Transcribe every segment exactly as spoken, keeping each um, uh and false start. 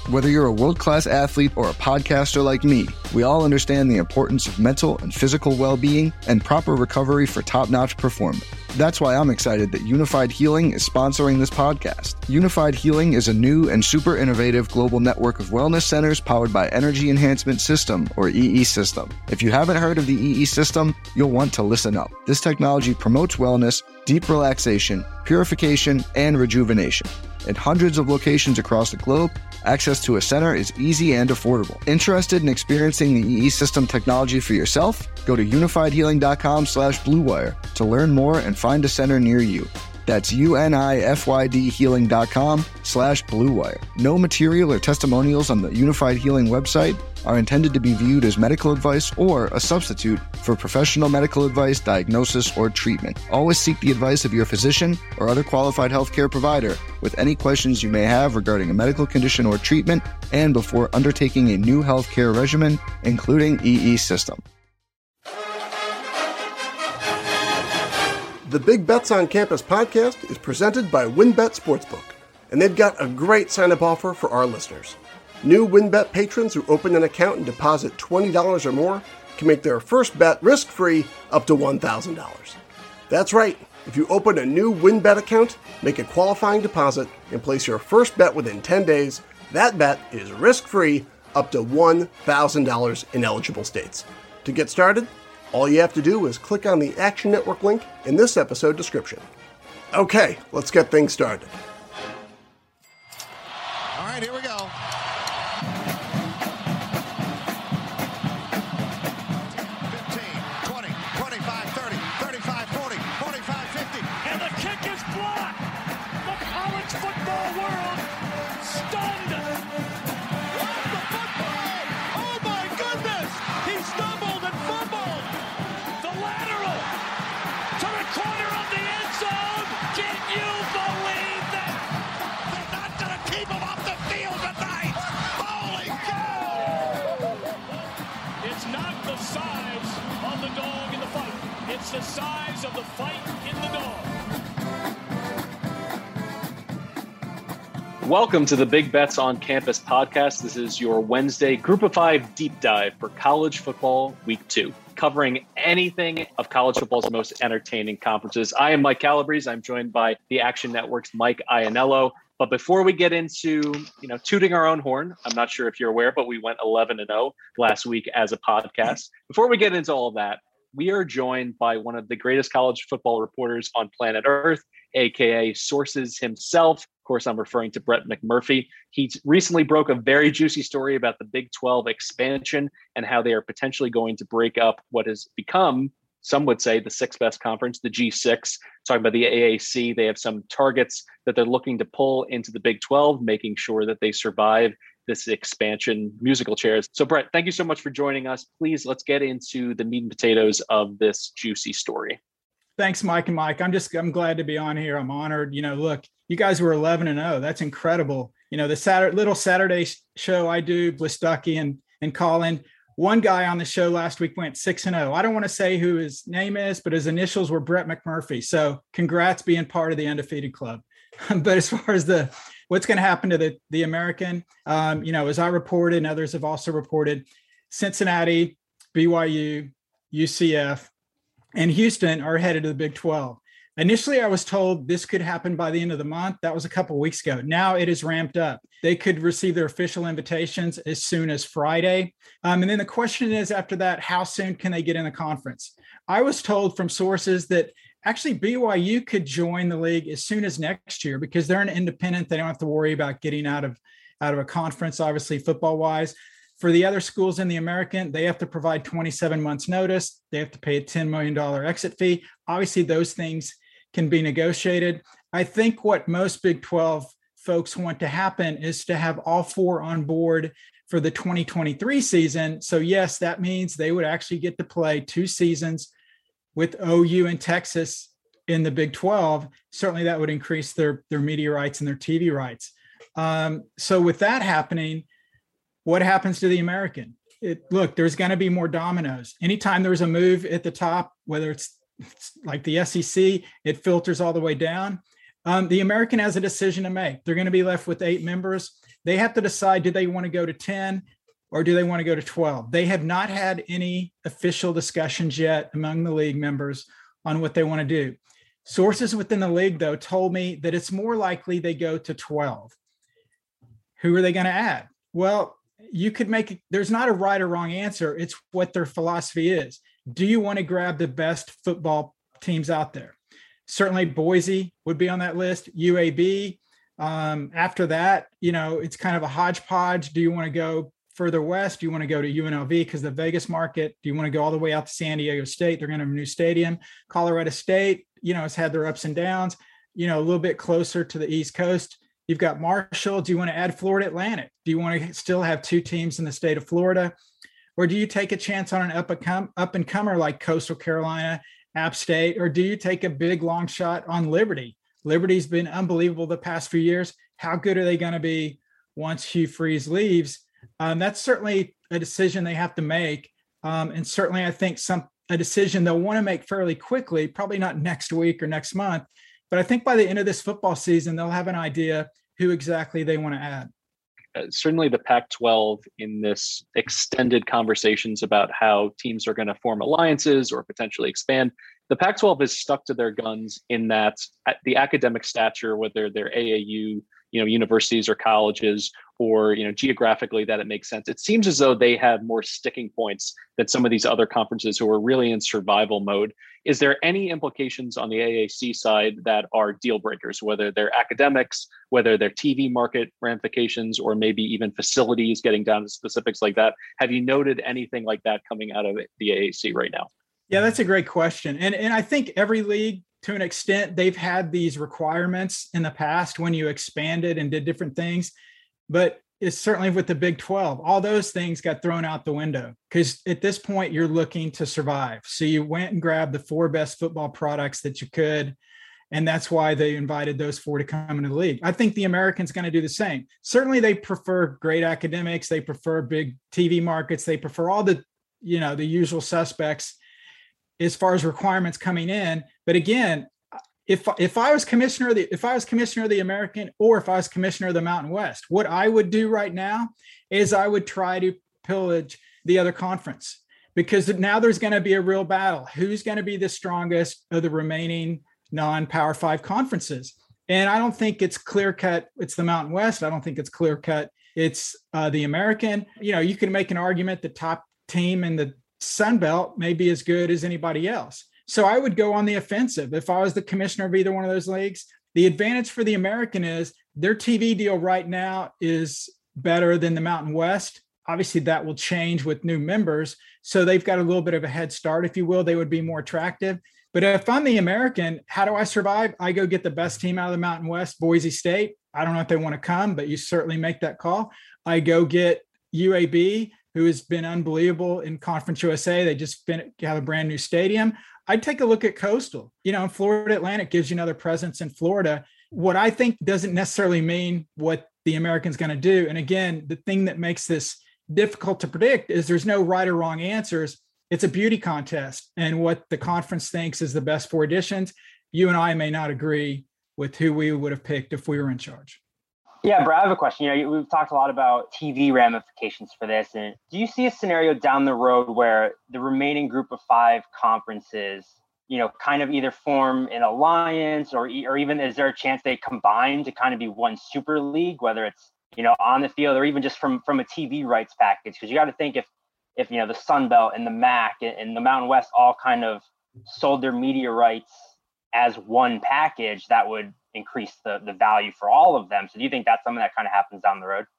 Whether you're a world-class athlete or a podcaster like me, we all understand the importance of mental and physical well-being and proper recovery for top-notch performance. That's why I'm excited that Unified Healing is sponsoring this podcast. Unified Healing is a new and super innovative global network of wellness centers powered by Energy Enhancement System, or E E System. If you haven't heard of the E E System, you'll want to listen up. This technology promotes wellness, deep relaxation, purification, and rejuvenation. In hundreds of locations across the globe, access to a center is easy and affordable. Interested in experiencing the E E System technology for yourself? Go to unifiedhealing.com slash bluewire to learn more and find a center near you. That's U-N-I-F-Y-D healing.com slash bluewire. No material or testimonials on the Unified Healing website are intended to be viewed as medical advice or a substitute for professional medical advice, diagnosis, or treatment. Always seek the advice of your physician or other qualified healthcare provider with any questions you may have regarding a medical condition or treatment and before undertaking a new healthcare regimen, including E E System. The Big Bets on Campus podcast is presented by WynnBET Sportsbook, and they've got a great sign-up offer for our listeners. New WynnBET patrons who open an account and deposit twenty dollars or more can make their first bet risk-free up to one thousand dollars. That's right. If you open a new WynnBET account, make a qualifying deposit, and place your first bet within ten days, that bet is risk-free up to one thousand dollars in eligible states. To get started, all you have to do is click on the Action Network link in this episode description. Okay, let's get things started. All right, here we go. fifteen, twenty, twenty-five, thirty, thirty-five, forty, forty-five, fifty. And the kick is blocked. The college football world stunned. Lost the football. Oh, my goodness. He stumbled and fumbled. The lateral to the corner of the end zone. Can you believe that? They're not going to keep him off the field tonight. Holy cow. It's not the size of the dog in the fight. It's the size of the fight in the dog. Welcome to the Big Bets on Campus podcast. This is your Wednesday Group of Five deep dive for college football week two, covering anything of college football's most entertaining conferences. I am Mike Calabrese. I'm joined by the Action Network's Mike Iannello. But before we get into, you know, tooting our own horn, I'm not sure if you're aware, but we went eleven and oh last week as a podcast. Before we get into all of that, we are joined by one of the greatest college football reporters on planet Earth, aka Sources himself. Of course, I'm referring to Brett McMurphy. He recently broke a very juicy story about the Big twelve expansion and how they are potentially going to break up what has become, some would say, the sixth best conference, the G six. Talking about the A A C, they have some targets that they're looking to pull into the Big twelve, making sure that they survive this expansion musical chairs. So, Brett, thank you so much for joining us. Please, let's get into the meat and potatoes of this juicy story. Thanks, Mike and Mike. I'm just, I'm glad to be on here. I'm honored. You know, look, you guys were eleven and oh. That's incredible. You know, the Saturday, little Saturday show I do with Stuckey and, and Colin, one guy on the show last week went six and oh. I don't want to say who his name is, but his initials were Brett McMurphy. So congrats being part of the undefeated club. But as far as the, what's going to happen to the, the American, um, you know, as I reported and others have also reported, Cincinnati, B Y U, U C F, and Houston are headed to the Big twelve. Initially, I was told this could happen by the end of the month. That was a couple of weeks ago. Now it is ramped up. They could receive their official invitations as soon as Friday. Um, and then the question is, after that, how soon can they get in the conference? I was told from sources that actually B Y U could join the league as soon as next year because they're an independent. They don't have to worry about getting out of, out of a conference, obviously, football-wise. For the other schools in the American, they have to provide twenty-seven months notice. They have to pay a ten million dollars exit fee. Obviously, those things can be negotiated. I think what most Big twelve folks want to happen is to have all four on board for the twenty twenty-three season. So yes, that means they would actually get to play two seasons with O U and Texas in the Big twelve. Certainly that would increase their, their media rights and their T V rights. Um, so with that happening, what happens to the American? It, look, there's going to be more dominoes. Anytime there's a move at the top, whether it's, it's like the S E C, it filters all the way down. Um, the American has a decision to make. They're going to be left with eight members. They have to decide, do they want to go to ten or do they want to go to twelve? They have not had any official discussions yet among the league members on what they want to do. Sources within the league, though, told me that it's more likely they go to twelve. Who are they going to add? Well, you could make, there's not a right or wrong answer. It's what their philosophy is. Do you want to grab the best football teams out there? Certainly Boise would be on that list, U A B. Um, after that, you know, it's kind of a hodgepodge. Do you want to go further west? Do you want to go to U N L V because the Vegas market? Do you want to go all the way out to San Diego State? They're going to have a new stadium. Colorado State, you know, has had their ups and downs, you know, a little bit closer to the East Coast. You've got Marshall. Do you want to add Florida Atlantic? Do you want to still have two teams in the state of Florida? Or do you take a chance on an up and come up and comer like Coastal Carolina, App State? Or do you take a big long shot on Liberty? Liberty's been unbelievable the past few years. How good are they going to be once Hugh Freeze leaves? Um, that's certainly a decision they have to make. Um, and certainly I think some a decision they'll want to make fairly quickly, probably not next week or next month. But I think by the end of this football season, they'll have an idea who exactly they want to add. Uh, certainly the Pac twelve in this extended conversations about how teams are going to form alliances or potentially expand. The Pac twelve is stuck to their guns in that the academic stature, whether they're A A U, you know, universities or colleges, or, you know, geographically that it makes sense. It seems as though they have more sticking points than some of these other conferences who are really in survival mode. Is there any implications on the A A C side that are deal breakers, whether they're academics, whether they're T V market ramifications, or maybe even facilities, getting down to specifics like that? Have you noted anything like that coming out of the A A C right now? Yeah, that's a great question. And, and I think every league, to an extent, they've had these requirements in the past when you expanded and did different things. But it's certainly with the Big twelve, all those things got thrown out the window because at this point you're looking to survive. So you went and grabbed the four best football products that you could. And that's why they invited those four to come into the league. I think the American's going to do the same. Certainly they prefer great academics. They prefer big T V markets. They prefer all the, you know, the usual suspects as far as requirements coming in. But again, if if I was commissioner of the if I was commissioner of the American, or if I was commissioner of the Mountain West, what I would do right now is I would try to pillage the other conference, because now there's going to be a real battle. Who's going to be the strongest of the remaining non-Power Five conferences? And I don't think it's clear cut. It's the Mountain West. I don't think it's clear cut. It's uh, the American. You know, you can make an argument the top team in the Sun Belt may be as good as anybody else. So I would go on the offensive. If I was the commissioner of either one of those leagues, the advantage for the American is their T V deal right now is better than the Mountain West. Obviously that will change with new members. So they've got a little bit of a head start, if you will. They would be more attractive. But if I'm the American, how do I survive? I go get the best team out of the Mountain West, Boise State. I don't know if they want to come, but you certainly make that call. I go get U A B, who has been unbelievable in Conference U S A. They just been, have a brand new stadium. I'd take a look at Coastal. You know, Florida Atlantic gives you another presence in Florida. What I think doesn't necessarily mean what the American's going to do. And again, the thing that makes this difficult to predict is there's no right or wrong answers. It's a beauty contest. And what the conference thinks is the best four editions. You and I may not agree with who we would have picked if we were in charge. Yeah, Brad, I have a question. You know, we've talked a lot about T V ramifications for this. And do you see a scenario down the road where the remaining group of five conferences, you know, kind of either form an alliance, or or even is there a chance they combine to kind of be one super league, whether it's, you know, on the field or even just from, from a T V rights package? Because you got to think if, if, you know, the Sun Belt and the M A C and the Mountain West all kind of sold their media rights as one package, that would increase the, the value for all of them. So do you think that's something that kind of happens down the road?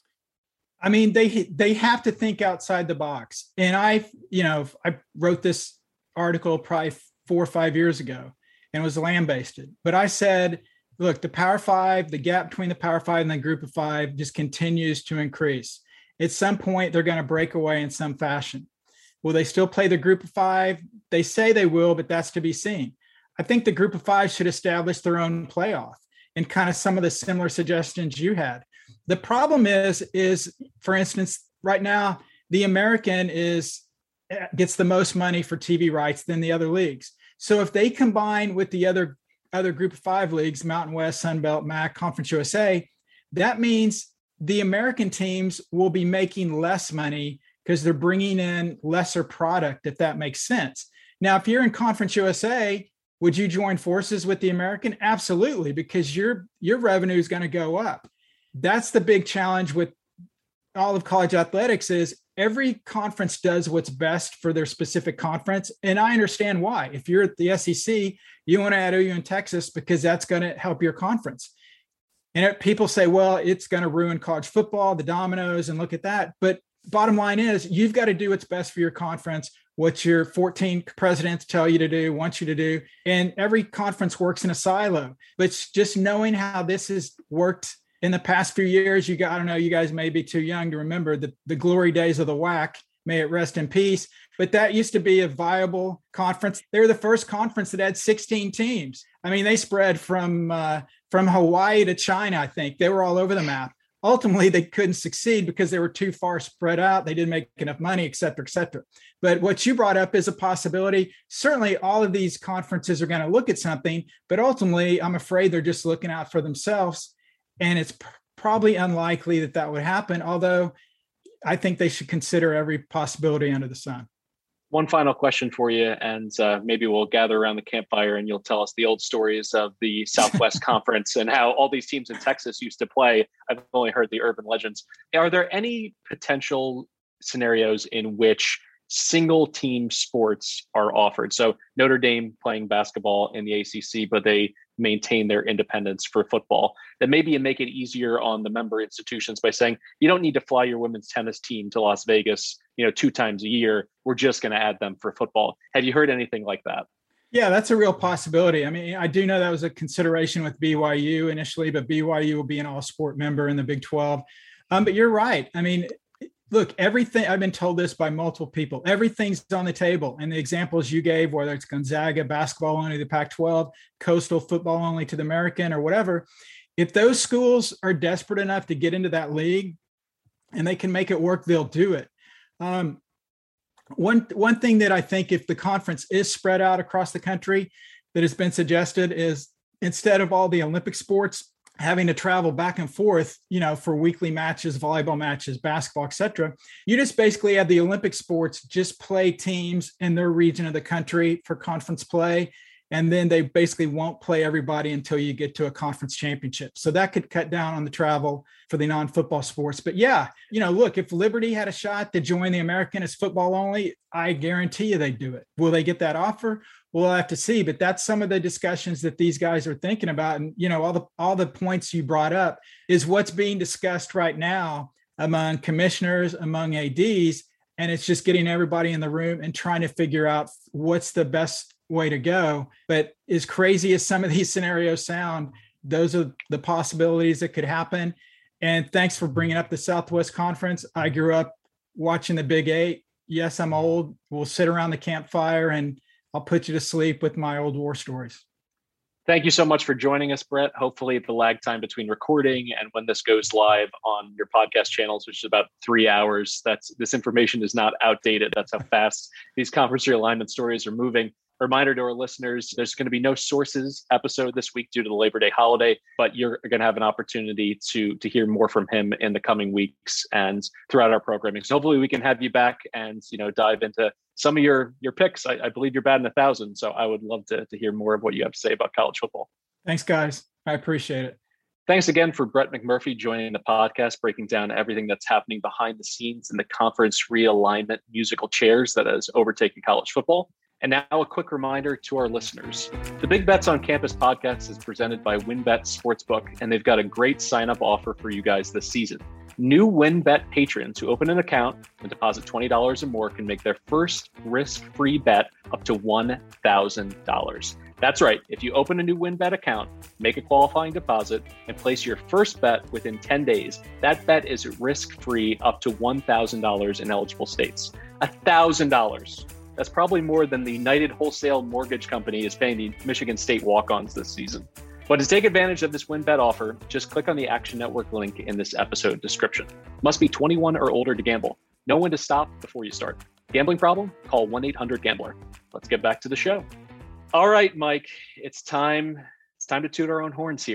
I mean, they they have to think outside the box. And I, you know, I wrote this article probably four or five years ago and was lambasted. But I said, look, the Power Five, the gap between the Power Five and the Group of Five just continues to increase. At some point, they're going to break away in some fashion. Will they still play the Group of Five? They say they will, but that's to be seen. I think the Group of Five should establish their own playoff, and kind of some of the similar suggestions you had. The problem is, is for instance, right now, the American is gets the most money for T V rights than the other leagues. So if they combine with the other, other Group of Five leagues, Mountain West, Sun Belt, M A C, Conference U S A, that means the American teams will be making less money because they're bringing in lesser product, if that makes sense. Now, if you're in Conference U S A, would you join forces with the American? Absolutely, because your your revenue is going to go up. That's the big challenge with all of college athletics is every conference does what's best for their specific conference. And I understand why. If you're at the S E C, you want to add O U in Texas because that's going to help your conference. And it, people say, well, it's going to ruin college football, the dominoes, and look at that. But bottom line is you've got to do what's best for your conference, what your fourteen presidents tell you to do, want you to do. And every conference works in a silo. But just knowing how this has worked in the past few years, you got, I don't know, you guys may be too young to remember the, the glory days of the W A C, may it rest in peace. But that used to be a viable conference. They were the first conference that had sixteen teams. I mean, they spread from uh, from Hawaii to China, I think. They were all over the map. Ultimately, they couldn't succeed because they were too far spread out. They didn't make enough money, et cetera, et cetera. But what you brought up is a possibility. Certainly, all of these conferences are going to look at something, but ultimately, I'm afraid they're just looking out for themselves. And it's pr- probably unlikely that that would happen, although I think they should consider every possibility under the sun. One final question for you, and uh, maybe we'll gather around the campfire and you'll tell us the old stories of the Southwest Conference and how all these teams in Texas used to play. I've only heard the urban legends. Are there any potential scenarios in which single team sports are offered? So Notre Dame playing basketball in the A C C, but they maintain their independence for football. That maybe you make it easier on the member institutions by saying, you don't need to fly your women's tennis team to Las Vegas, you know, two times a year. We're just going to add them for football. Have you heard anything like that? Yeah, that's a real possibility. I mean, I do know that was a consideration with B Y U initially, but B Y U will be an all sport member in the Big twelve. Um, but you're right. I mean, look, everything, I've been told this by multiple people, everything's on the table. And the examples you gave, whether it's Gonzaga basketball only to the Pac twelve, Coastal football only to the American or whatever, if those schools are desperate enough to get into that league and they can make it work, they'll do it. Um, one, one thing that I think if the conference is spread out across the country that has been suggested is instead of all the Olympic sports having to travel back and forth, you know, for weekly matches, volleyball matches, basketball, et cetera, you just basically have the Olympic sports just play teams in their region of the country for conference play. And then they basically won't play everybody until you get to a conference championship. So that could cut down on the travel for the non-football sports. But yeah, you know, look, if Liberty had a shot to join the American as football only, I guarantee you they'd do it. Will they get that offer? We'll have to see. But that's some of the discussions that these guys are thinking about. And, you know, all the all the points you brought up is what's being discussed right now among commissioners, among A Ds. And it's just getting everybody in the room and trying to figure out what's the best way to go. But as crazy as some of these scenarios sound, those are the possibilities that could happen. And thanks for bringing up the Southwest Conference. I grew up watching the Big Eight. Yes, I'm old. We'll sit around the campfire and I'll put you to sleep with my old war stories. Thank you so much for joining us, Brett. Hopefully the lag time between recording and when this goes live on your podcast channels, which is about three hours, that's this information is not outdated. That's how fast these conference realignment stories are moving. Reminder to our listeners, there's going to be no Sources episode this week due to the Labor Day holiday, but you're going to have an opportunity to, to hear more from him in the coming weeks and throughout our programming. So hopefully we can have you back and, you know, dive into some of your, your picks. I, I believe you're batting a thousand. So I would love to, to hear more of what you have to say about college football. Thanks, guys. I appreciate it. Thanks again for Brett McMurphy joining the podcast, breaking down everything that's happening behind the scenes in the conference realignment musical chairs that has overtaken college football. And now a quick reminder to our listeners. The Big Bets on Campus podcast is presented by WynnBET Sportsbook, and they've got a great sign-up offer for you guys this season. New WynnBET patrons who open an account and deposit twenty dollars or more can make their first risk-free bet up to one thousand dollars. That's right. If you open a new WynnBET account, make a qualifying deposit, and place your first bet within ten days, that bet is risk-free up to one thousand dollars in eligible states. one thousand dollars. That's probably more than the United Wholesale Mortgage Company is paying the Michigan State walk-ons this season. But to take advantage of this WynnBET offer, just click on the Action Network link in this episode description. Must be twenty-one or older to gamble. Know when to stop before you start. Gambling problem? Call one eight hundred gambler. Let's get back to the show. All right, Mike, it's time. It's time to toot our own horns here.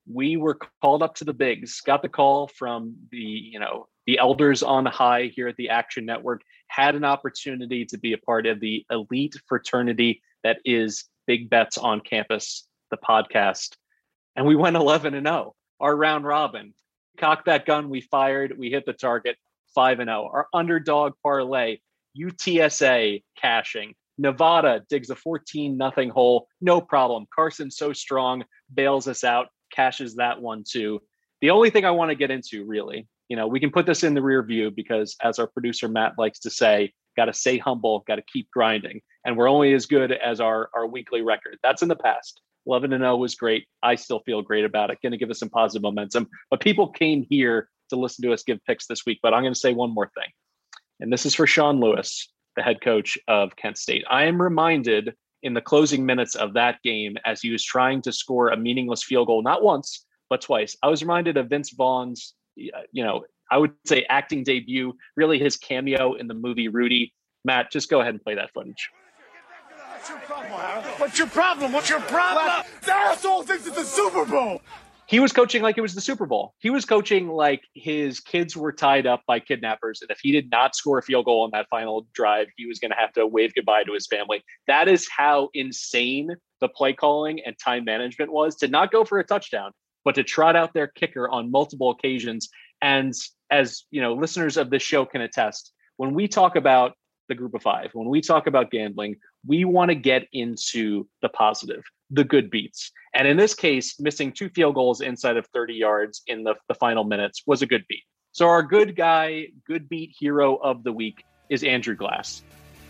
we were called up to the bigs, got the call from the, you know, the elders on high here at the Action Network, had an opportunity to be a part of the elite fraternity that is Big Bets on Campus, the podcast. And we went eleven and oh, our round robin. Cocked that gun, we fired, we hit the target, five and oh. Our underdog parlay, U T S A cashing. Nevada digs a fourteen nothing hole, no problem. Carson's so strong, bails us out, cashes that one too. The only thing I want to get into, really, you know, we can put this in the rear view because, as our producer Matt likes to say, got to stay humble, got to keep grinding. And we're only as good as our, our weekly record. That's in the past. eleven and oh was great. I still feel great about it. Going to give us some positive momentum. But people came here to listen to us give picks this week. But I'm going to say one more thing. And this is for Sean Lewis, the head coach of Kent State. I am reminded in the closing minutes of that game, as he was trying to score a meaningless field goal, not once, but twice. I was reminded of Vince Vaughn's, you know, I would say acting debut, really his cameo in the movie Rudy. Matt, just go ahead and play that footage. What's your problem, Howard? What's your problem? What's your problem? The asshole thinks it's the Super Bowl. He was coaching like it was the Super Bowl. He was coaching like his kids were tied up by kidnappers. And if he did not score a field goal on that final drive, he was going to have to wave goodbye to his family. That is how insane the play calling and time management was, to not go for a touchdown, but to trot out their kicker on multiple occasions. And as you know, listeners of this show can attest, when we talk about the group of five, when we talk about gambling, we want to get into the positive, the good beats. And in this case, missing two field goals inside of thirty yards in the, the final minutes was a good beat. So our good guy, good beat hero of the week is Andrew Glass.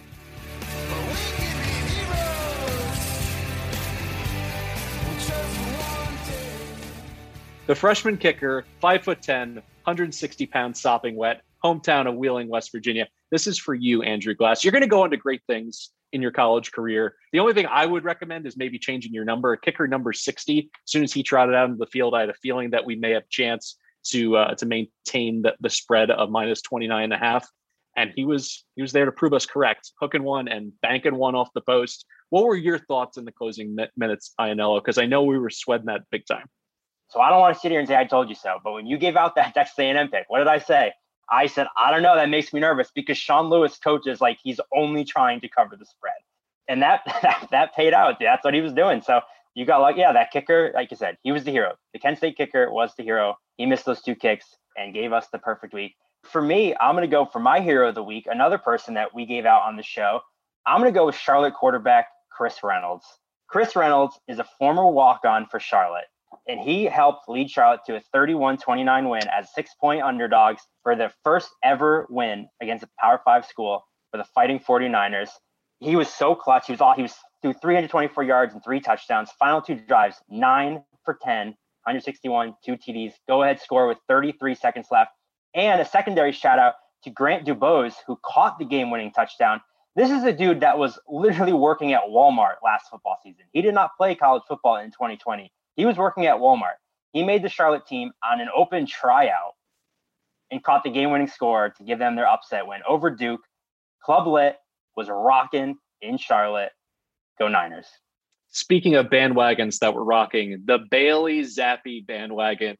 The freshman kicker, five foot ten, one hundred sixty pounds sopping wet, hometown of Wheeling, West Virginia. This is for you, Andrew Glass. You're going to go on to great things in your college career. The only thing I would recommend is maybe changing your number. Kicker number sixty. As soon as he trotted out into the field, I had a feeling that we may have a chance to uh, to maintain the, the spread of minus twenty-nine and a half. And he was he was there to prove us correct, hooking one and banking one off the post. What were your thoughts in the closing minutes, Iannello? Because I know we were sweating that big time. So I don't want to sit here and say I told you so, but when you gave out that Texas A and M pick, what did I say? I said, I don't know, that makes me nervous because Sean Lewis coaches like he's only trying to cover the spread. And that that, that paid out. That's what he was doing. So you got like, yeah, that kicker, like you said, he was the hero. The Kent State kicker was the hero. He missed those two kicks and gave us the perfect week. For me, I'm going to go for my hero of the week, another person that we gave out on the show. I'm going to go with Charlotte quarterback Chris Reynolds. Chris Reynolds is a former walk-on for Charlotte, and he helped lead Charlotte to a thirty-one twenty-nine win as six-point underdogs for their first ever win against a Power Five school for the Fighting forty-niners. He was so clutch. He was all he was threw three hundred twenty-four yards and three touchdowns. Final two drives, nine for ten, one hundred sixty-one, two T Ds. Go ahead score with thirty-three seconds left. And a secondary shout out to Grant Dubose, who caught the game-winning touchdown. This is a dude that was literally working at Walmart last football season. He did not play college football in twenty twenty. He was working at Walmart. He made the Charlotte team on an open tryout and caught the game-winning score to give them their upset win over Duke. Club Lit was rocking in Charlotte. Go Niners. Speaking of bandwagons that were rocking, the Bailey Zappi bandwagon.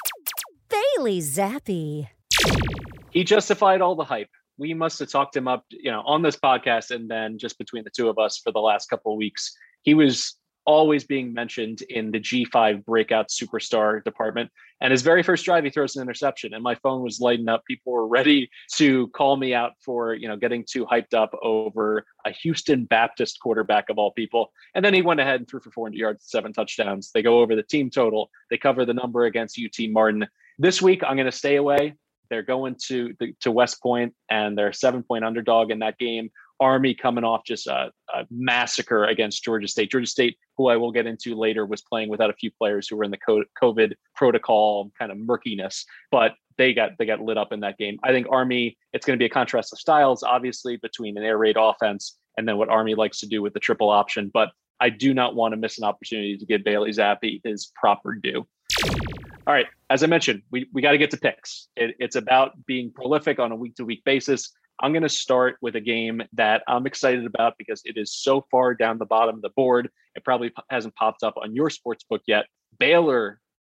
Bailey Zappi. He justified all the hype. We must have talked him up, you know, on this podcast and then just between the two of us for the last couple of weeks. He was always being mentioned in the G five breakout superstar department. And his very first drive, he throws an interception and my phone was lighting up. People were ready to call me out for, you know, getting too hyped up over a Houston Baptist quarterback of all people. And then he went ahead and threw for four hundred yards, seven touchdowns. They go over the team total. They cover the number against U T Martin. This week, I'm going to stay away. They're going to the, to West Point and they're a seven point underdog in that game. Army coming off just a, a massacre against Georgia State. Georgia State, who I will get into later, was playing without a few players who were in the COVID protocol kind of murkiness, but they got they got lit up in that game. I think Army, it's going to be a contrast of styles, obviously, between an air raid offense and then what Army likes to do with the triple option. But I do not want to miss an opportunity to give Bailey Zappi his proper due. All right, as I mentioned, we, we got to get to picks. It, it's about being prolific on a week-to-week basis. I'm going to start with a game that I'm excited about because it is so far down the bottom of the board. It probably hasn't popped up on your sports book yet. Baylor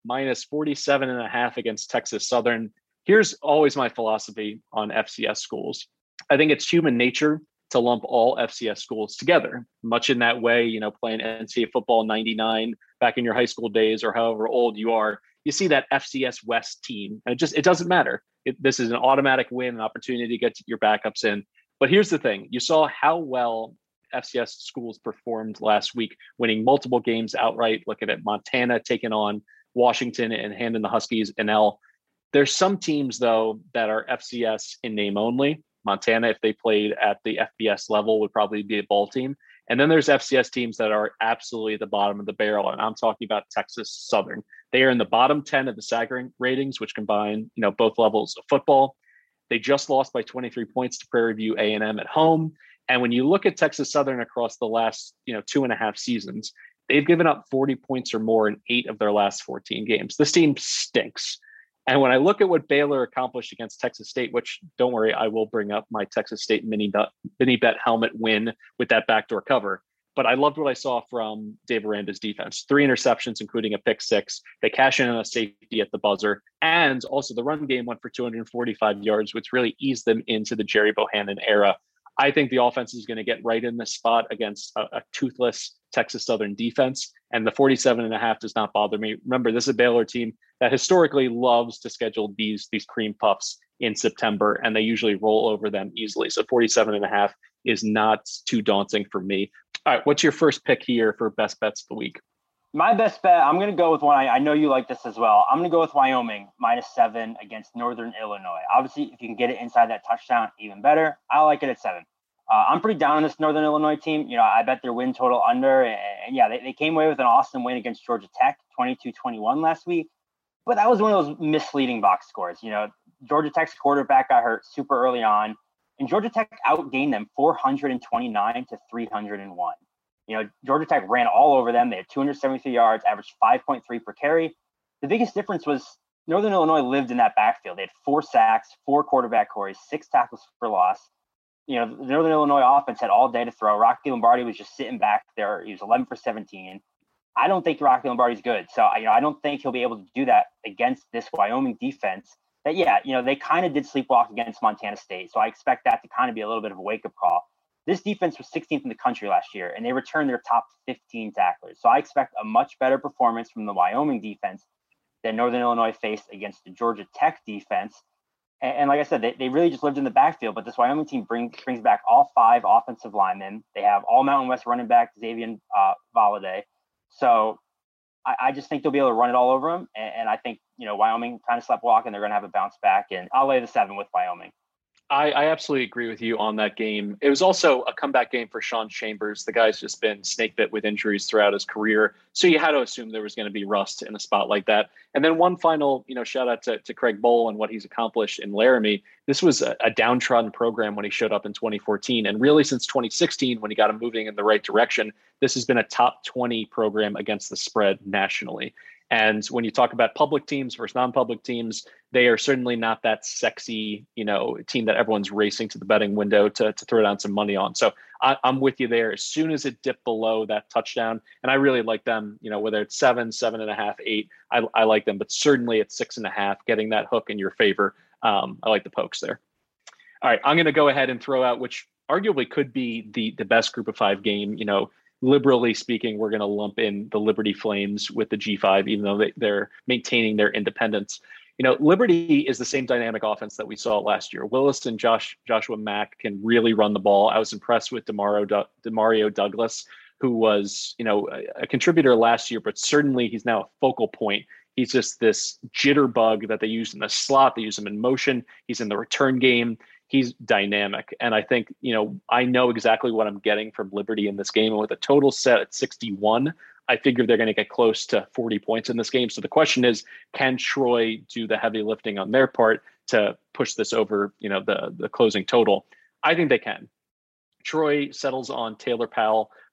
minus forty-seven and a half against Texas Southern. Here's always my philosophy on F C S schools. I think it's human nature to lump all F C S schools together, much in that way, you know, playing N C double A football in ninety-nine back in your high school days or however old you are, you see that F C S West team, and it just, it doesn't matter. It, this is an automatic win, an opportunity to get your backups in. But here's the thing. You saw how well F C S schools performed last week, winning multiple games outright. Looking at Montana taking on Washington and handing the Huskies an L. There's some teams, though, that are F C S in name only. Montana, if they played at the F B S level, would probably be a bowl team. And then there's F C S teams that are absolutely at the bottom of the barrel. And I'm talking about Texas Southern. They are in the bottom ten of the SAG ratings, which combine, you know, both levels of football. They just lost by twenty-three points to Prairie View A and M at home. And when you look at Texas Southern across the last, you know, two and a half seasons, they've given up forty points or more in eight of their last fourteen games. This team stinks. And when I look at what Baylor accomplished against Texas State, which don't worry, I will bring up my Texas State mini bet, mini bet helmet win with that backdoor cover. But I loved what I saw from Dave Aranda's defense. Three interceptions, including a pick six. They cash in on a safety at the buzzer. And also the run game went for two hundred forty-five yards, which really eased them into the Jerry Bohannon era. I think the offense is going to get right in this spot against a, a toothless Texas Southern defense. And the forty-seven and a half does not bother me. Remember, this is a Baylor team that historically loves to schedule these, these cream puffs in September, and they usually roll over them easily. So forty-seven and a half is not too daunting for me. All right, what's your first pick here for best bets of the week? My best bet, I'm going to go with one. I, I know you like this as well. I'm going to go with Wyoming, minus seven against Northern Illinois. Obviously, if you can get it inside that touchdown, even better. I like it at seven. Uh, I'm pretty down on this Northern Illinois team. You know, I bet their win total under. And, and yeah, they, they came away with an awesome win against Georgia Tech, twenty-two twenty-one last week. But that was one of those misleading box scores. You know, Georgia Tech's quarterback got hurt super early on, and Georgia Tech outgained them four hundred twenty-nine to three hundred one. You know, Georgia Tech ran all over them. They had two hundred seventy-three yards, averaged five point three per carry. The biggest difference was Northern Illinois lived in that backfield. They had four sacks, four quarterback carries, six tackles for loss. You know, the Northern Illinois offense had all day to throw. Rocky Lombardi was just sitting back there. He was eleven for seventeen. I don't think Rocky Lombardi's good. So, you know, I don't think he'll be able to do that against this Wyoming defense that, yeah, you know, they kind of did sleepwalk against Montana State. So I expect that to kind of be a little bit of a wake-up call. This defense was sixteenth in the country last year, and they returned their top fifteen tacklers. So I expect a much better performance from the Wyoming defense than Northern Illinois faced against the Georgia Tech defense. And, and like I said, they, they really just lived in the backfield, but this Wyoming team bring, brings back all five offensive linemen. They have all Mountain West running back Xavier uh, Valladay. So I, I just think they'll be able to run it all over them. And, and I think, you know, Wyoming kind of slept walk, and they're going to have a bounce back. And I'll lay the seven with Wyoming. I, I absolutely agree with you on that game. It was also a comeback game for Sean Chambers. The guy's just been snake bit with injuries throughout his career. So you had to assume there was going to be rust in a spot like that. And then one final, you know, shout out to, to Craig Bohl and what he's accomplished in Laramie. This was a, a downtrodden program when he showed up in twenty fourteen. And really since twenty sixteen, when he got him moving in the right direction, this has been a top twenty program against the spread nationally. And when you talk about public teams versus non-public teams, they are certainly not that sexy, you know, team that everyone's racing to the betting window to, to throw down some money on. So I, I'm with you there. As soon as it dipped below that touchdown, and I really like them, you know, whether it's seven, seven and a half, eight, I, I like them, but certainly at six and a half, getting that hook in your favor. Um, I like the pokes there. All right, I'm going to go ahead and throw out, which arguably could be the the best group of five game, you know, liberally speaking, we're going to lump in the Liberty Flames with the G five, even though they, they're maintaining their independence. You know, Liberty is the same dynamic offense that we saw last year. Willis and Josh Joshua Mack can really run the ball. I was impressed with Demario, Demario Douglas, who was, you know, a, a contributor last year, but certainly he's now a focal point. He's just this jitterbug that they use in the slot. They use him in motion. He's in the return game. He's dynamic. And I think, you know, I know exactly what I'm getting from Liberty in this game. And with a total set at sixty-one, I figure they're going to get close to forty points in this game. So the question is, can Troy do the heavy lifting on their part to push this over, you know, the, the closing total? I think they can. Troy settles on Taylor Powell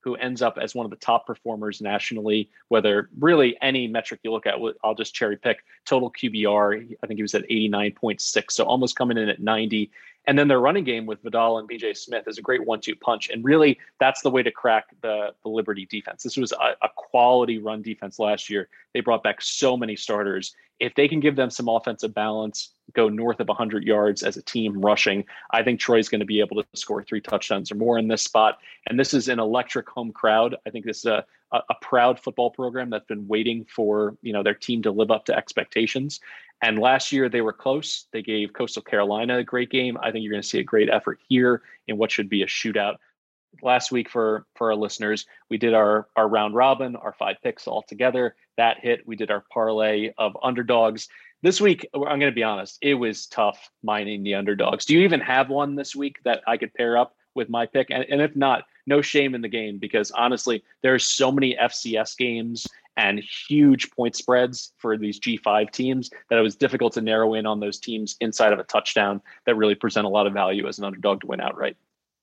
who ends up as one of the top performers nationally, whether really any metric you look at. I'll just cherry pick total Q B R. I think he was at eighty-nine point six, so almost coming in at ninety. And then their running game with Vidal and B J Smith is a great one two punch. And really, that's the way to crack the, the Liberty defense. This was a, a quality run defense last year. They brought back so many starters. If they can give them some offensive balance, go north of one hundred yards as a team rushing, I think Troy's going to be able to score three touchdowns or more in this spot. And this is an electric home crowd. I think this is a, a, a proud football program that's been waiting for, you know, their team to live up to expectations. And last year they were close. They gave Coastal Carolina a great game. I think you're going to see a great effort here in what should be a shootout. Last week for, for our listeners, we did our, our round robin, our five picks all together. That hit. We did our parlay of underdogs. This week, I'm going to be honest, it was tough mining the underdogs. Do you even have one this week that I could pair up with my pick? And, and if not, no shame in the game, because honestly, there's so many F C S games and huge point spreads for these G five teams that it was difficult to narrow in on those teams inside of a touchdown that really present a lot of value as an underdog to win outright.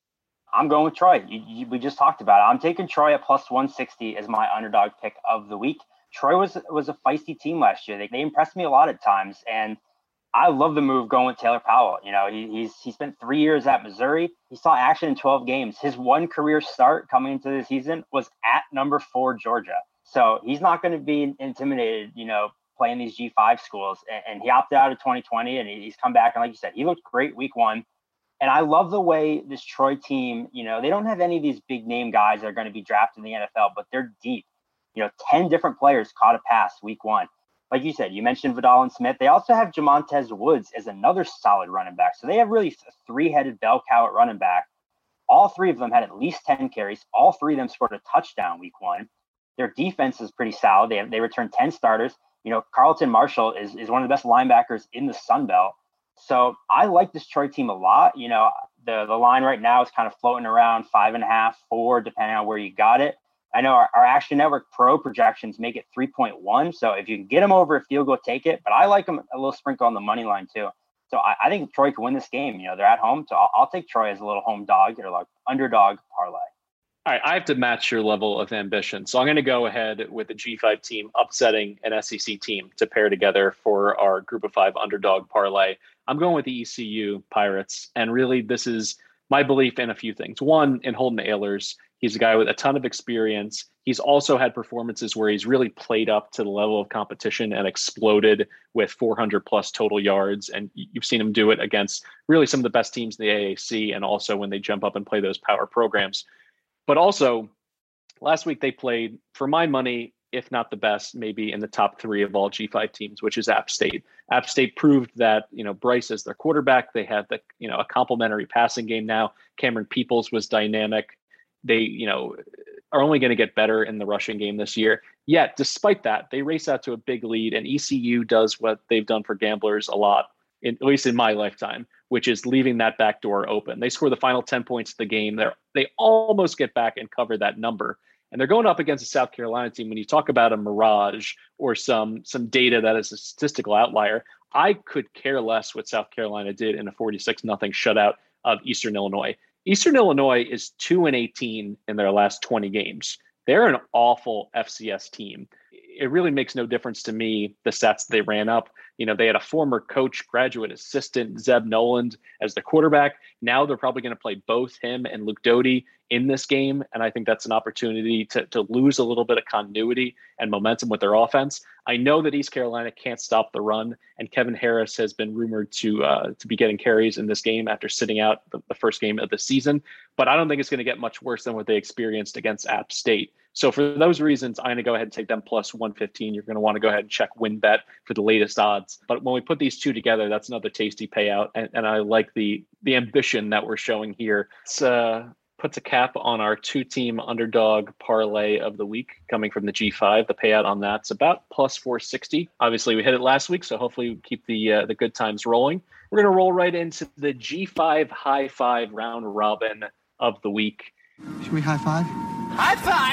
I'm going with Troy. You, you, we just talked about it. I'm taking Troy at plus one sixty as my underdog pick of the week. Troy was was a feisty team last year. They, they impressed me a lot at times, and I love the move going with Taylor Powell. You know, he, he's he spent three years at Missouri. He saw action in twelve games. His one career start coming into the season was at number four Georgia. So he's not going to be intimidated, you know, playing these G five schools. And, and he opted out of twenty twenty, and he, he's come back. And like you said, he looked great week one. And I love the way this Troy team, you know, they don't have any of these big name guys that are going to be drafted in the N F L, but they're deep. You know, ten different players caught a pass week one. Like you said, you mentioned Vidal and Smith. They also have Jamontez Woods as another solid running back. So they have really a three-headed bell cow at running back. All three of them had at least ten carries. All three of them scored a touchdown week one. Their defense is pretty solid. They have, they returned ten starters. You know, Carlton Martial is, is one of the best linebackers in the Sun Belt. So I like this Troy team a lot. You know, the, the line right now is kind of floating around five and a half, four, depending on where you got it. I know our, our Action Network Pro projections make it three point one. So if you can get them over a field goal, take it. But I like them a little sprinkle on the money line too. So I, I think Troy can win this game. You know, they're at home. So I'll, I'll take Troy as a little home dog or like underdog parlay. All right, I have to match your level of ambition. So I'm going to go ahead with the G five team upsetting an S E C team to pair together for our group of five underdog parlay. I'm going with the E C U Pirates. And really, this is my belief in a few things. One, in Holden Ahlers. He's a guy with a ton of experience. He's also had performances where he's really played up to the level of competition and exploded with four hundred plus total yards. And you've seen him do it against really some of the best teams in the A A C, and also when they jump up and play those power programs. But also, last week they played, for my money, if not the best, maybe in the top three of all G five teams, which is App State. App State proved that, you know, Bryce is their quarterback. They have the, you know, a complementary passing game now. Cameron Peoples was dynamic. They, you know, are only going to get better in the rushing game this year. Yet, despite that, they race out to a big lead, and E C U does what they've done for gamblers a lot, in, at least in my lifetime, which is leaving that back door open. They score the final ten points of the game. They're, they almost get back and cover that number. And they're going up against a South Carolina team. When you talk about a mirage or some some data that is a statistical outlier, I could care less what South Carolina did in a forty-six nothing shutout of Eastern Illinois. Eastern Illinois is two and eighteen in their last twenty games. They're an awful F C S team. It really makes no difference to me, the stats they ran up. You know, they had a former coach, graduate assistant, Zeb Noland, as the quarterback. Now they're probably going to play both him and Luke Doty in this game. And I think that's an opportunity to, to lose a little bit of continuity and momentum with their offense. I know that East Carolina can't stop the run, and Kevin Harris has been rumored to uh, to be getting carries in this game after sitting out the, the first game of the season. But I don't think it's going to get much worse than what they experienced against App State. So for those reasons, I'm going to go ahead and take them plus one fifteen. You're going to want to go ahead and check WinBet for the latest odds. But when we put these two together, that's another tasty payout. And, and I like the the ambition that we're showing here. It's uh, puts a cap on our two-team underdog parlay of the week coming from the G five. The payout on that's about plus four sixty. Obviously, we hit it last week, so hopefully we keep the uh, the good times rolling. We're going to roll right into the G five High Five round robin of the week. Should we high five? High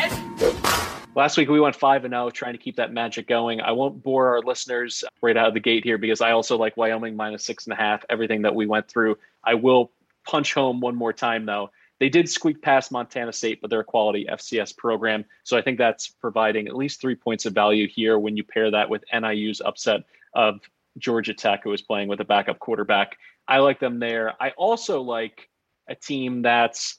five! Last week we went five and oh, trying to keep that magic going. I won't bore our listeners right out of the gate here because I also like Wyoming minus six and a half, everything that we went through. I will punch home one more time, though. They did squeak past Montana State, but they're a quality F C S program. So I think that's providing at least three points of value here when you pair that with N I U's upset of Georgia Tech, who is playing with a backup quarterback. I like them there. I also like a team that's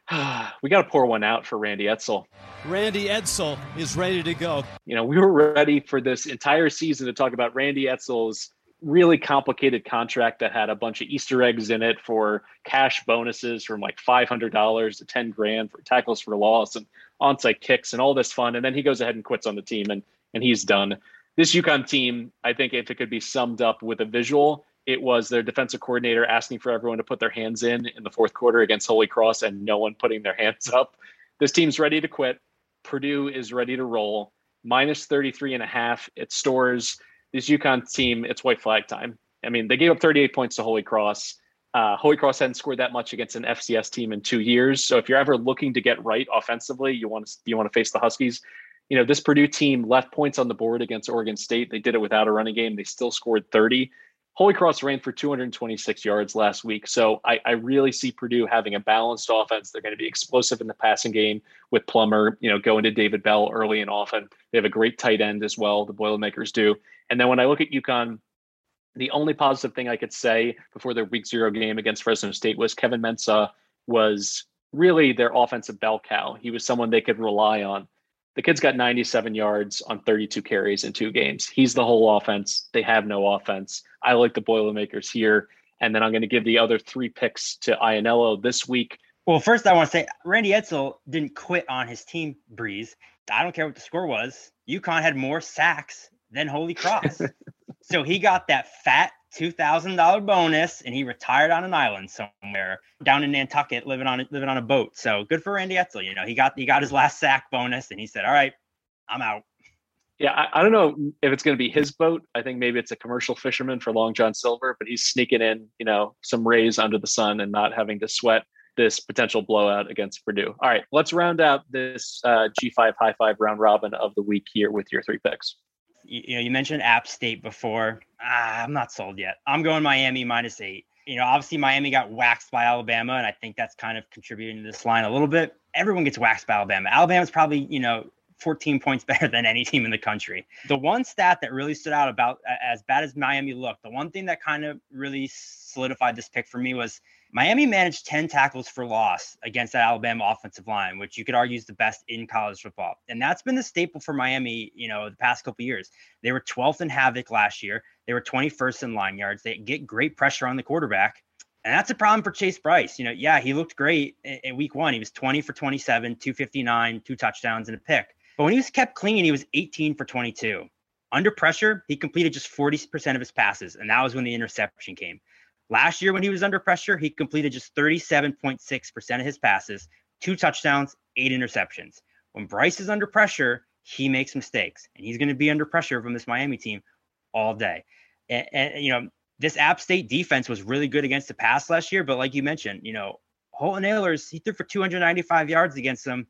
we got to pour one out for Randy Edsall. Randy Edsall is ready to go. You know, we were ready for this entire season to talk about Randy Edsall's really complicated contract that had a bunch of Easter eggs in it for cash bonuses from like five hundred dollars to ten grand for tackles for loss and onside kicks and all this fun. And then he goes ahead and quits on the team and, and he's done. This UConn team, I think if it could be summed up with a visual, it was their defensive coordinator asking for everyone to put their hands in in the fourth quarter against Holy Cross and no one putting their hands up. This team's ready to quit. Purdue is ready to roll. Minus thirty-three and a half. It stores this UConn team. It's white flag time. I mean, they gave up thirty-eight points to Holy Cross. Uh, Holy Cross hadn't scored that much against an F C S team in two years. So if you're ever looking to get right offensively, you want to you want to face the Huskies. You know, this Purdue team left points on the board against Oregon State. They did it without a running game. They still scored thirty. Holy Cross ran for two hundred twenty-six yards last week. So I, I really see Purdue having a balanced offense. They're going to be explosive in the passing game with Plummer, you know, going to David Bell early and often. They have a great tight end as well. The Boilermakers do. And then when I look at UConn, the only positive thing I could say before their week zero game against Fresno State was Kevin Mensah was really their offensive bell cow. He was someone they could rely on. The kid's got ninety-seven yards on thirty-two carries in two games. He's the whole offense. They have no offense. I like the Boilermakers here. And then I'm going to give the other three picks to Ianello this week. Well, first I want to say Randy Edsall didn't quit on his team, Breeze. I don't care what the score was. UConn had more sacks than Holy Cross. So he got that fat two thousand dollars bonus and he retired on an island somewhere down in Nantucket living on living on a boat. So good for Randy Edsall. You know, he got he got his last sack bonus and he said, all right, I'm out. Yeah, I, I don't know if it's going to be his boat. I think maybe it's a commercial fisherman for Long John Silver, but he's sneaking in, you know, some rays under the sun and not having to sweat this potential blowout against Purdue. All right, let's round out this uh, G five High Five round robin of the week here with your three picks. You, you know, you mentioned App State before. Ah, I'm not sold yet. I'm going Miami minus eight. You know, obviously Miami got waxed by Alabama, and I think that's kind of contributing to this line a little bit. Everyone gets waxed by Alabama. Alabama's probably, you know, fourteen points better than any team in the country. The one stat that really stood out about as bad as Miami looked, the one thing that kind of really solidified this pick for me was Miami managed ten tackles for loss against that Alabama offensive line, which you could argue is the best in college football. And that's been the staple for Miami, you know, the past couple of years. They were twelfth in havoc last year. They were twenty-first in line yards. They get great pressure on the quarterback. And that's a problem for Chase Bryce. You know, yeah, he looked great in, in week one. He was twenty for twenty-seven, two fifty-nine, two touchdowns and a pick. But when he was kept clean, he was eighteen for twenty-two. Under pressure, he completed just forty percent of his passes. And that was when the interception came. Last year, when he was under pressure, he completed just thirty-seven point six percent of his passes, two touchdowns, eight interceptions. When Bryce is under pressure, he makes mistakes, and he's going to be under pressure from this Miami team all day. And, and, you know, this App State defense was really good against the pass last year, but like you mentioned, you know, Holton Ahlers, he threw for two hundred ninety-five yards against them.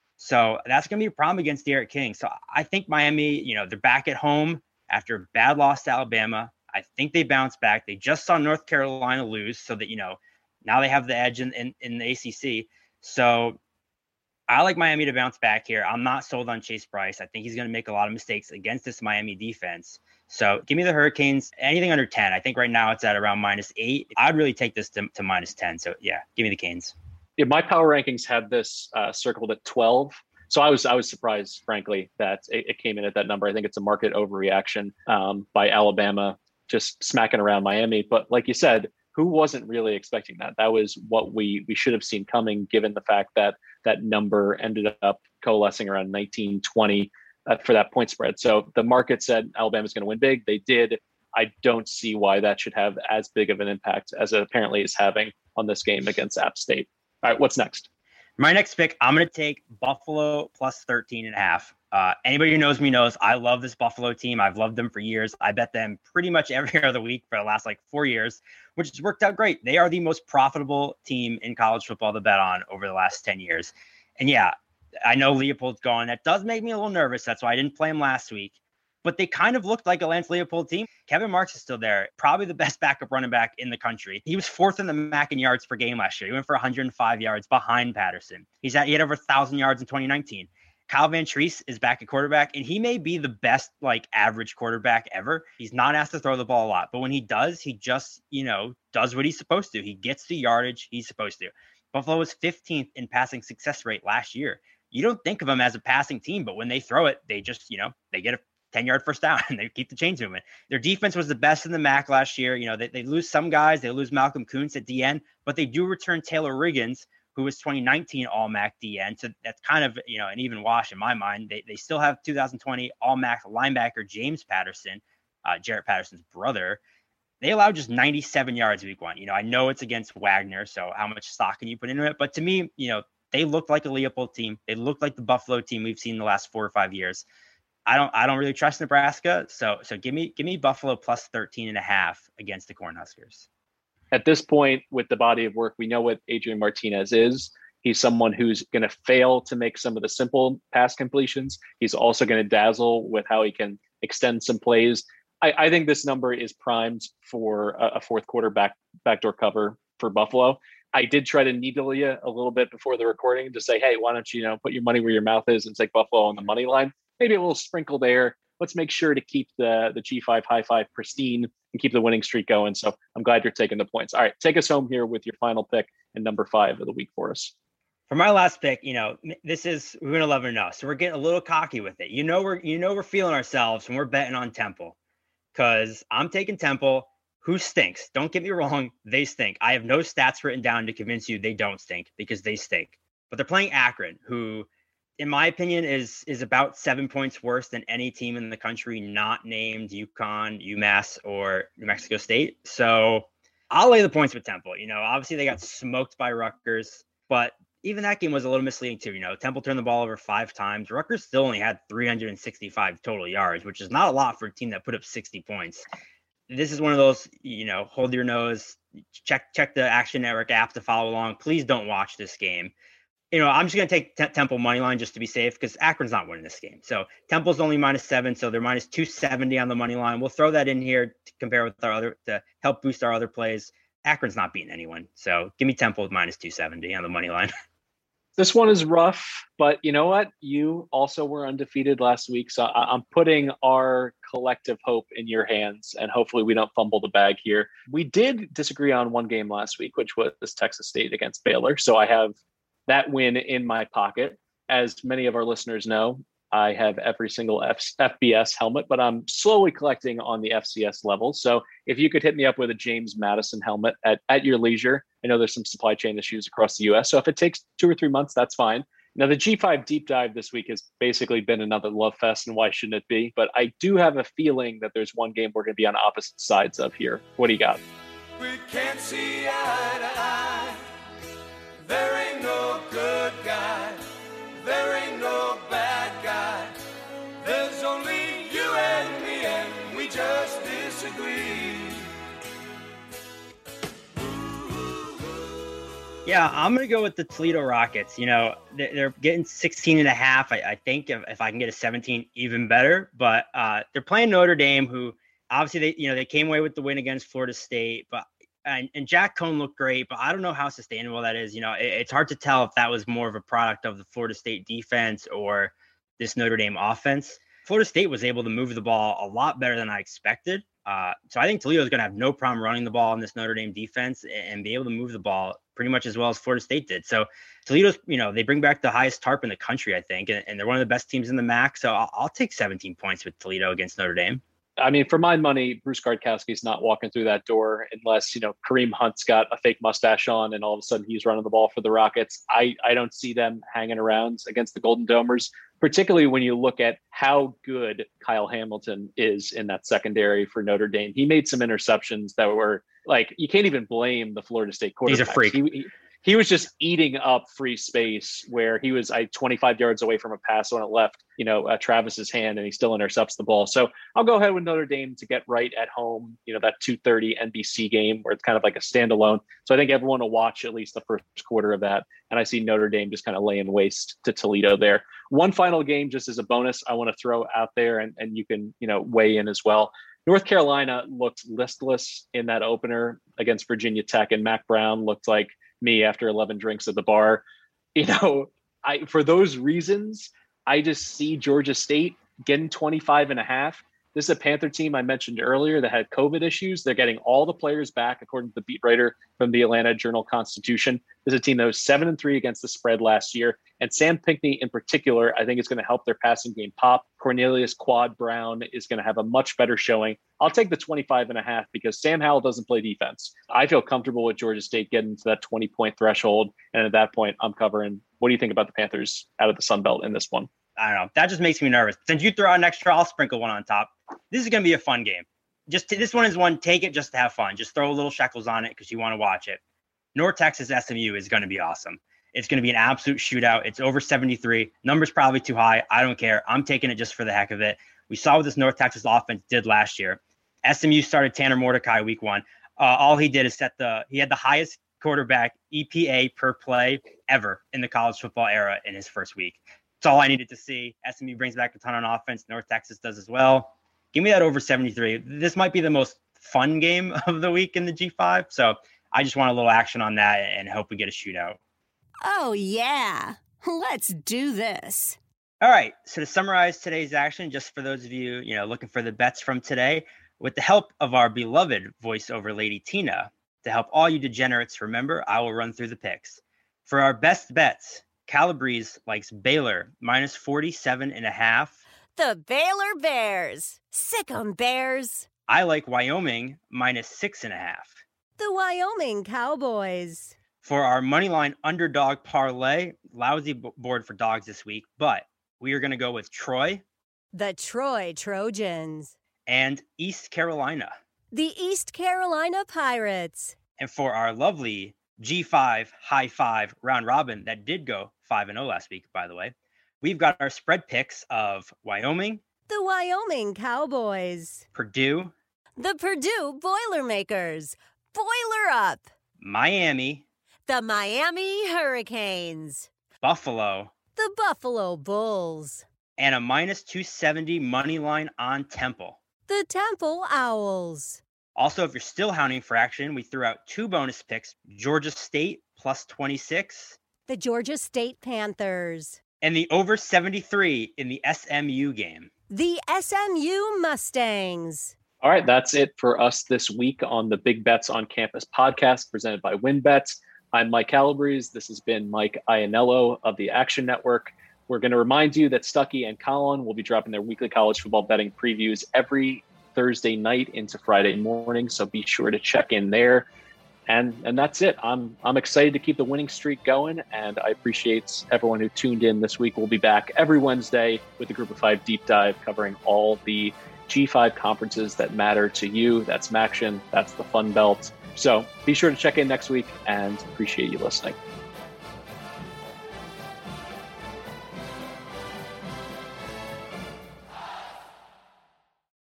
So that's going to be a problem against Derek King. So I think Miami, you know, they're back at home after a bad loss to Alabama. I think they bounce back. They just saw North Carolina lose, so that, you know, now they have the edge in, in, in the A C C. So I like Miami to bounce back here. I'm not sold on Chase Bryce. I think he's going to make a lot of mistakes against this Miami defense. So give me the Hurricanes, anything under ten. I think right now it's at around minus eight. I'd really take this to, to minus ten. So yeah, give me the Canes. Yeah, my power rankings had this uh, circled at twelve. So I was I was surprised, frankly, that it, it came in at that number. I think it's a market overreaction um, by Alabama, just smacking around Miami. But like you said, who wasn't really expecting that? That was what we we should have seen coming, given the fact that that number ended up coalescing around nineteen, twenty uh, for that point spread. So the market said Alabama's going to win big. They did. I don't see why that should have as big of an impact as it apparently is having on this game against App State. All right, what's next? My next pick, I'm going to take Buffalo plus thirteen and a half. Uh, anybody who knows me knows I love this Buffalo team. I've loved them for years. I bet them pretty much every other week for the last like four years, which has worked out great. They are the most profitable team in college football to bet on over the last ten years. And yeah, I know Leopold's gone. That does make me a little nervous. That's why I didn't play him last week. but they kind of looked like a Lance Leopold team. Kevin Marks is still there, probably the best backup running back in the country. He was fourth in the M A C in yards per game last year. He went for one hundred five yards behind Patterson. He's at, he had over one thousand yards in twenty nineteen. Kyle Van Treese is back at quarterback, and he may be the best, like, average quarterback ever. He's not asked to throw the ball a lot, but when he does, he just, you know, does what he's supposed to. He gets the yardage he's supposed to. Buffalo was fifteenth in passing success rate last year. You don't think of them as a passing team, but when they throw it, they just, you know, they get a ten-yard first down and they keep the chains moving. Their defense was the best in the M A C last year. You know, they, they lose some guys. They lose Malcolm Kuntz at D N, but they do return Taylor Riggins, who was twenty nineteen All-M A C D N. So that's kind of, you know, an even wash in my mind. They they still have two thousand twenty All-M A C linebacker James Patterson, uh, Jarrett Patterson's brother. They allowed just ninety-seven yards week one. You know, I know it's against Wagner, so how much stock can you put into it? But to me, you know, they looked like a Leopold team. They looked like the Buffalo team we've seen the last four or five years. I don't I don't really trust Nebraska. So so give me give me Buffalo plus thirteen and a half against the Cornhuskers. At this point, with the body of work, we know what Adrian Martinez is. He's someone who's going to fail to make some of the simple pass completions. He's also going to dazzle with how he can extend some plays. I, I think this number is primed for a, a fourth quarter back backdoor cover for Buffalo. I did try to needle you a little bit before the recording to say, hey, why don't you, you know, put your money where your mouth is and take Buffalo on the money line? Maybe a little sprinkle there. Let's make sure to keep the, the G five high five pristine and keep the winning streak going. So I'm glad you're taking the points. All right, take us home here with your final pick and number five of the week for us. For my last pick, you know, this is, we're going to love it or no. So we're getting a little cocky with it. You know, we're, you know, we're feeling ourselves when we're betting on Temple, because I'm taking Temple, who stinks. Don't get me wrong. They stink. I have no stats written down to convince you they don't stink, because they stink, but they're playing Akron, who, in my opinion, is is about seven points worse than any team in the country not named UConn, UMass, or New Mexico State. So I'll lay the points with Temple. You know, obviously they got smoked by Rutgers, but even that game was a little misleading too. You know, Temple turned the ball over five times. Rutgers still only had three hundred sixty-five total yards, which is not a lot for a team that put up sixty points. This is one of those, you know, hold your nose, check check the Action Network app to follow along. Please don't watch this game. You know, I'm just going to take T- Temple money line just to be safe, because Akron's not winning this game. So Temple's only minus seven, so they're minus two seventy on the money line. We'll throw that in here to compare with our other, to help boost our other plays. Akron's not beating anyone, so give me Temple with minus two seventy on the money line. This one is rough, but you know what? You also were undefeated last week, so I- I'm putting our collective hope in your hands, and hopefully we don't fumble the bag here. We did disagree on one game last week, which was Texas State against Baylor, so I have that win in my pocket. As many of our listeners know, I have every single F- FBS helmet, but I'm slowly collecting on the F C S level. So if you could hit me up with a James Madison helmet at, at your leisure, I know there's some supply chain issues across the U S. So if it takes two or three months, that's fine. Now, the G five deep dive this week has basically been another love fest, and why shouldn't it be? But I do have a feeling that there's one game we're going to be on opposite sides of here. What do you got? We can't see eye to eye. There ain't no good guy. There ain't no bad guy. There's only you and me, and we just disagree. Yeah, I'm going to go with the Toledo Rockets. You know, they're getting sixteen and a half. I, I think if, if I can get a seventeen, even better. But uh, they're playing Notre Dame, who obviously, they you know, they came away with the win against Florida State. But and, and Jack Cohn looked great, but I don't know how sustainable that is. You know, it, it's hard to tell if that was more of a product of the Florida State defense or this Notre Dame offense. Florida State was able to move the ball a lot better than I expected. Uh, so I think Toledo is going to have no problem running the ball in this Notre Dame defense and be able to move the ball pretty much as well as Florida State did. So Toledo's, you know, they bring back the highest tarp in the country, I think, and, and they're one of the best teams in the M A C. So I'll, I'll take seventeen points with Toledo against Notre Dame. I mean, for my money, Bruce Gardkowski's not walking through that door unless, you know, Kareem Hunt's got a fake mustache on and all of a sudden he's running the ball for the Rockets. I, I don't see them hanging around against the Golden Domers, particularly when you look at how good Kyle Hamilton is in that secondary for Notre Dame. He made some interceptions that were like, you can't even blame the Florida State quarterback. He's a freak. He, he, he was just eating up free space where he was I twenty-five yards away from a pass when it left, you know, uh, Travis's hand, and he still intercepts the ball. So I'll go ahead with Notre Dame to get right at home, you know, that two thirty N B C game where it's kind of like a standalone. So I think everyone will watch at least the first quarter of that. And I see Notre Dame just kind of laying waste to Toledo there. One final game, just as a bonus, I want to throw out there, and, and you can, you know, weigh in as well. North Carolina looked listless in that opener against Virginia Tech, and Mac Brown looked like me after eleven drinks at the bar. You know, I, for those reasons, I just see Georgia State getting twenty-five and a half. This is a Panther team I mentioned earlier that had COVID issues. They're getting all the players back, according to the beat writer from the Atlanta Journal-Constitution. This is a team that was seven and three against the spread last year. And Sam Pinckney in particular, I think is going to help their passing game pop. Cornelius Quad Brown is going to have a much better showing. I'll take the twenty-five and a half because Sam Howell doesn't play defense. I feel comfortable with Georgia State getting to that twenty point threshold. And at that point, I'm covering. What do you think about the Panthers out of the Sun Belt in this one? I don't know. That just makes me nervous. Since you throw out an extra, I'll sprinkle one on top. This is going to be a fun game. Just t- this one is one, take it just to have fun. Just throw a little shekels on it because you want to watch it. North Texas S M U is going to be awesome. It's going to be an absolute shootout. It's over seventy-three. Number's probably too high. I don't care. I'm taking it just for the heck of it. We saw what this North Texas offense did last year. S M U started Tanner Mordecai week one. Uh, all he did is set the – he had the highest quarterback E P A per play ever in the college football era in his first week. That's all I needed to see. S M U brings back a ton on offense. North Texas does as well. Give me that over seventy-three. This might be the most fun game of the week in the G five. So I just want a little action on that and hope we get a shootout. Oh, yeah. Let's do this. All right. So to summarize today's action, just for those of you, you know, looking for the bets from today, with the help of our beloved voiceover lady, Tina, to help all you degenerates remember, I will run through the picks. For our best bets, Calabrese likes Baylor minus forty-seven and a half. The Baylor Bears. Sick 'em Bears. I like Wyoming minus six and a half. The Wyoming Cowboys. For our moneyline underdog parlay, lousy b- board for dogs this week, but we are going to go with Troy. The Troy Trojans. And East Carolina. The East Carolina Pirates. And for our lovely G five high five round robin that did go five and oh last week, by the way, we've got our spread picks of Wyoming. The Wyoming Cowboys. Purdue. The Purdue Boilermakers. Boiler up. Miami. The Miami Hurricanes. Buffalo. The Buffalo Bulls. And a minus two seventy money line on Temple. The Temple Owls. Also, if you're still hounding for action, we threw out two bonus picks, Georgia State plus twenty-six. The Georgia State Panthers. And the over seventy-three in the S M U game. The S M U Mustangs. All right, that's it for us this week on the Big Bets on Campus podcast presented by WinBets. I'm Mike Calabrese. This has been Mike Iannello of the Action Network. We're going to remind you that Stuckey and Colin will be dropping their weekly college football betting previews every Thursday night into Friday morning, so be sure to check in there. And and that's it. I'm I'm excited to keep the winning streak going, and I appreciate everyone who tuned in this week. We'll be back every Wednesday with the Group of Five Deep Dive covering all the G five conferences that matter to you. That's MACtion, that's the Fun Belt. So be sure to check in next week, and appreciate you listening.